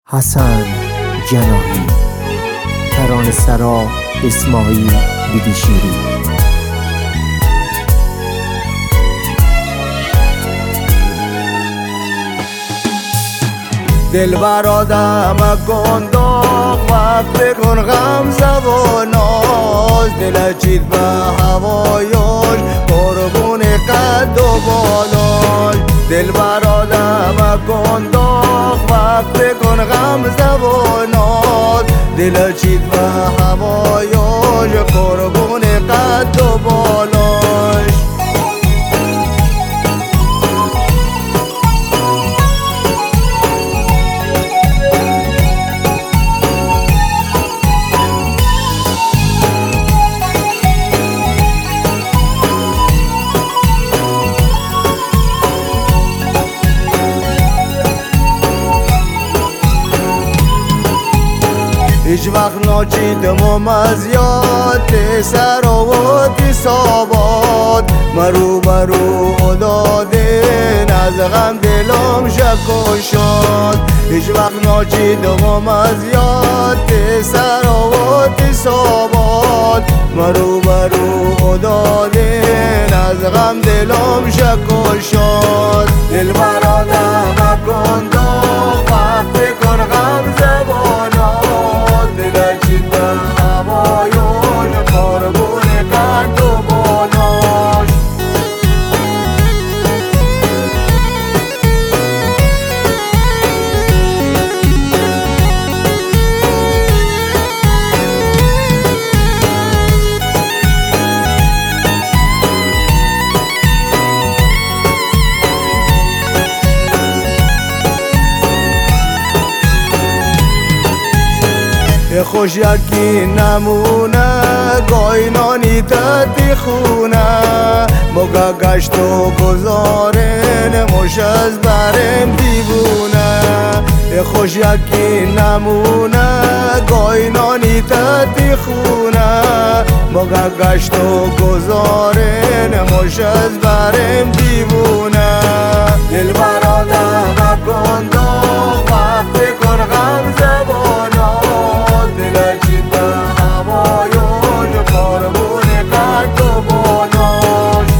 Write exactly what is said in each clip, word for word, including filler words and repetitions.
حسن جناحی، ترانه سرا اسماعیل بیدیشیری. دل برادم مکن داغ وقت کن غمزه و ناز، دل چید به هوایاش قربون قد و بالاش. دل برادم مکن داغ وقت کن غمزه و ناز، دل چید به هوایاش قربون قد و بالاش. هیچ وقت ناچیدم از یاد سر و ثابات، مرو برو دادن از غم دلم شک و شاد. هیچ وقت ناچیدم از یاد سر و ثابات، مرو برو دادن از غم دلم شک و شاد. دل برادم مکن داغ وقت کن غمزه و ناز، دل چید به هوایاش قربون قد و بالاش. خوش یکی نمونه گاینانی تدی خونه، مگه گشت و گذارن مش از برم دیوونه. خوش یکی نمونه گاینانی تدی خونه، مگه گشت و گذارن مش از برم دیوونه. دل برادم مکن داغ وقت کن غمزه و ناز، دل چید به هوایاش قربون قد و بالاش.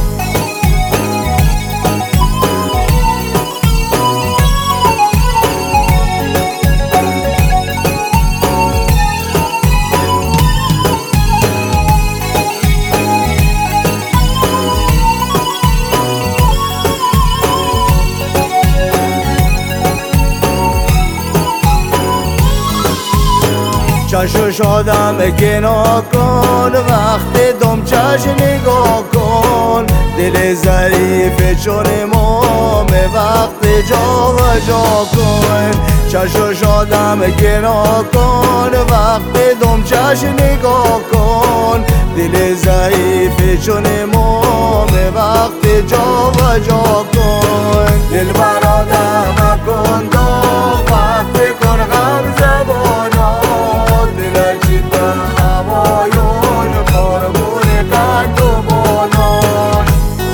چشم شادم کنار کن وقت دم چشم نگاه کن، دل ظریف چون امام وقت جا و جا کن. چشم شادم کنار کن وقت دم چشم نگاه کن، دل ضعیف چون امام وقت جا و جا کن. دل برادم مکن داغ وقت کن غمزه و ناز، دل چید به هوایاش قربون قد و بالاش.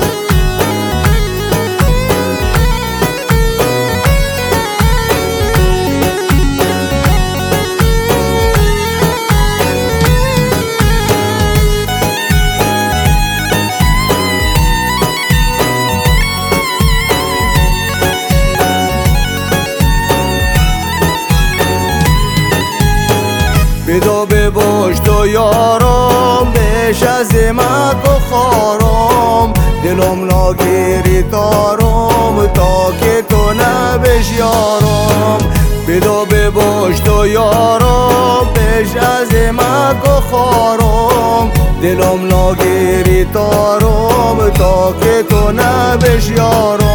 بدو بباش تو یارم بیش از مک و خارم، دلم ناگیری تارم تا که تو نبش یارم. بدو بباش تو یارم بیش از مک و خارم، دلم ناگیری تارم تا که تو نبش یارم.